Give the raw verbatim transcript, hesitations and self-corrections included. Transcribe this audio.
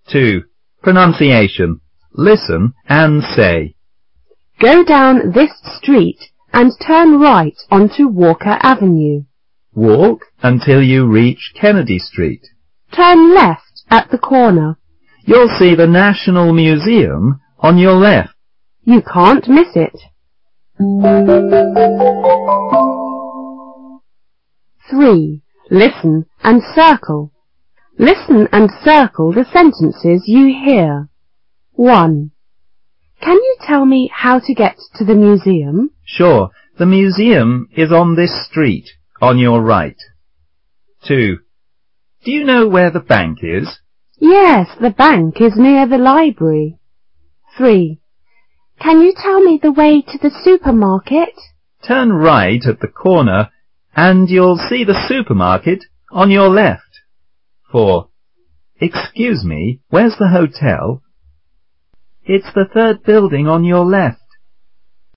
two. Pronunciation. Listen and say. Go down this street and turn right onto Walker Avenue. Walk until you reach Kennedy Street. Turn left at the corner. You'll see the National Museum on your left. You can't miss it. three. Listen and circle. Listen and circle the sentences you hear. one. Can you tell me how to get to the museum? Sure. The museum is on this street, on your right. two. Do you know where the bank is? Yes, the bank is near the library. three. Can you tell me the way to the supermarket? Turn right at the corner and you'll see the supermarket on your left. four. Excuse me, where's the hotel? It's the third building on your left.